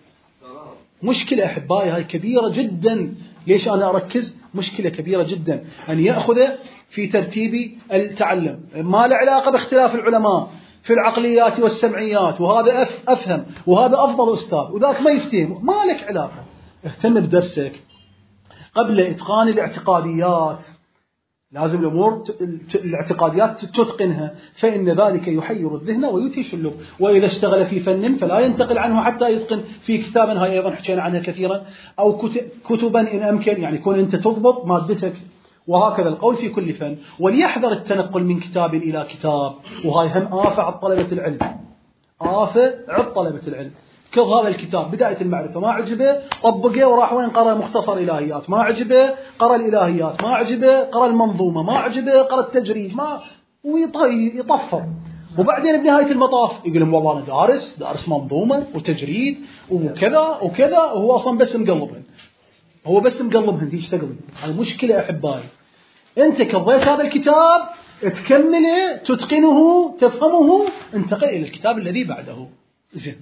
مشكلة أحبائي هاي كبيرة جدا. ليش أنا أركز؟ مشكلة كبيرة جدا أن يأخذ في ترتيب التعلم، ما له علاقة باختلاف العلماء في العقليات والسمعيات، وهذا أفهم وهذا أفضل أستاذ وذاك ما يفتهم، ما لك علاقة. اهتم بدرسك قبل إتقان الاعتقاديات، لازم الأمور الاعتقاديات تتقنها، فإن ذلك يحير الذهن ويدهش اللب. وإذا اشتغل في فن فلا ينتقل عنه حتى يتقن في كتابا، هاي أيضا حكينا عنها كثيرا، أو كتبا إن أمكن، يعني يكون أنت تضبط مادتك، وهكذا القول في كل فن. وليحذر التنقل من كتاب إلى كتاب، وهاي هم آفة على طلبة العلم، آفة على طلبة العلم. كل هذا الكتاب بداية المعرفة ما عجبه طبقه وراح وين قرأ مختصر إلهيات، ما عجبه قرأ الإلهيات، ما عجبه قرأ المنظومة، ما عجبه قرأ التجريد، ما ويطفر. وبعدين بنهاية المطاف يقول لهم والله أنا دارس دارس منظومة وتجريد وكذا وكذا، وهو أصلا بس مقلبهن، هو بس مقلبهن دي اشتغل. هذه مشكلة أحبائي. أنت كضيت هذا الكتاب تكمله تتقنه تفهمه، انتقل إلى الكتاب الذي بعده. زين.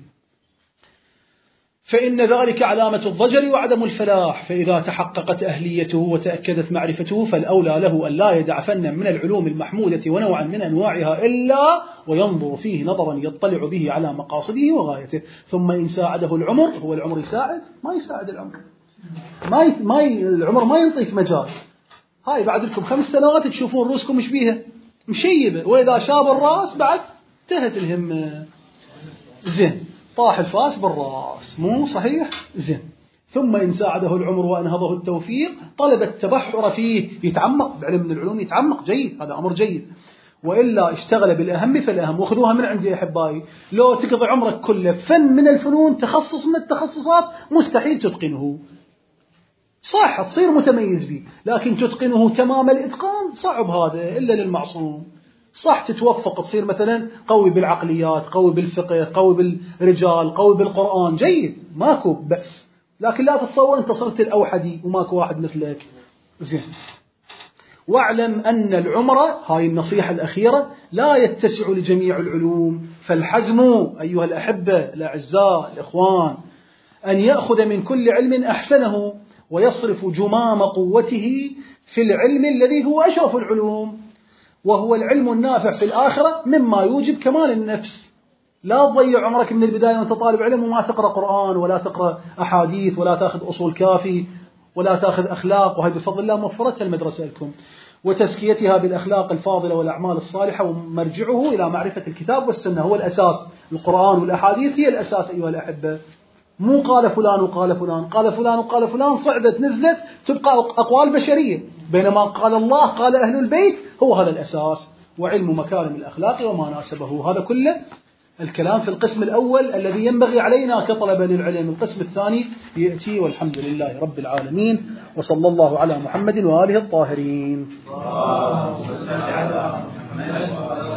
فإن ذلك علامة الضجر وعدم الفلاح، فإذا تحققت أهليته وتأكدت معرفته فالأولى له أن لا يدع فنا من العلوم المحمودة ونوعا من أنواعها إلا وينظر فيه نظرا يطلع به على مقاصده وغايته. ثم إن ساعده العمر، هو العمر يساعد؟ ما يساعد العمر، ما ي... ما ي... العمر ما ينطيك مجال. هاي بعد لكم خمس سنوات تشوفون رؤوسكم مش بيها مشيبة، وإذا شاب الرأس بعد انتهت الهمة. زين، طاح الفاس بالرأس، مو صحيح؟ زين. ثم إن ساعده العمر وأنهضه التوفيق طلب التبحر فيه، يتعمق بعلم من العلوم، يتعمق، جيد، هذا أمر جيد. وإلا اشتغل بالأهم فالأهم. وخذوها من عندي يا أحبائي، لو تقضي عمرك كله فن من الفنون، تخصص من التخصصات، مستحيل تتقنه. صح تصير متميز به، لكن تتقنه تمام الإتقان صعب، هذا إلا للمعصوم. صح تتوفق، تصير مثلا قوي بالعقليات، قوي بالفقه، قوي بالرجال، قوي بالقرآن، جيد، ماكو بأس، لكن لا تتصور أنت صرت الأوحدي وماكو واحد مثلك. زين. واعلم أن العمر، هاي النصيحة الأخيرة، لا يتسع لجميع العلوم، فالحزم أيها الأحبة الأعزاء الإخوان أن يأخذ من كل علم أحسنه ويصرف جمام قوته في العلم الذي هو أشرف العلوم، وهو العلم النافع في الآخرة، مما يوجب كمال النفس. لا تضيع عمرك من البداية وانت طالب علم وما تقرأ قرآن ولا تقرأ أحاديث ولا تأخذ أصول كافي ولا تأخذ أخلاق، وهي بفضل الله موفرتها المدرسة لكم، وتزكيتها بالأخلاق الفاضلة والأعمال الصالحة، ومرجعه إلى معرفة الكتاب والسنة، هو الأساس. القرآن والأحاديث هي الأساس أيها الأحبة، مو قال فلان وقال فلان، قال فلان وقال فلان، صعدت نزلت تبقى أقوال بشرية، بينما قال الله قال أهل البيت هو هذا الأساس. وعلم مكارم الأخلاق وما ناسبه، هذا كله الكلام في القسم الأول الذي ينبغي علينا كطلبة للعلم. القسم الثاني يأتي، والحمد لله رب العالمين، وصلى الله على محمد وآله الطاهرين.